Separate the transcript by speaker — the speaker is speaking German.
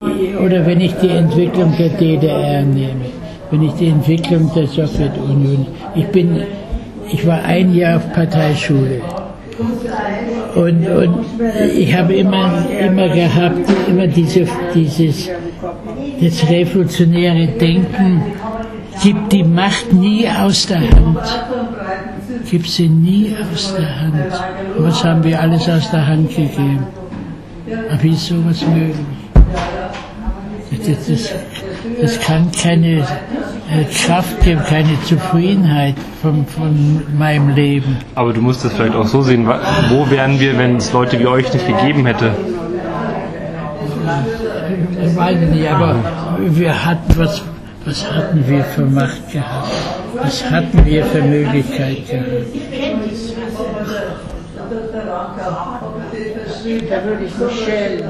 Speaker 1: Oder wenn ich die Entwicklung der DDR nehme, wenn ich die Entwicklung der Sowjetunion, ich war ein Jahr auf Parteischule und ich habe immer gehabt, das revolutionäre Denken, gib die Macht nie aus der Hand. Gib sie nie aus der Hand. Was haben wir alles aus der Hand gegeben? Aber wie ist sowas möglich? Das kann keine Kraft geben, keine Zufriedenheit von meinem Leben.
Speaker 2: Aber du musst es vielleicht auch so sehen, wo wären wir, wenn es Leute wie euch nicht gegeben hätte?
Speaker 1: Ich weiß nicht, aber wir hatten was hatten wir für Macht gehabt? Was hatten wir für Möglichkeit gehabt? Da würde ich so schälen.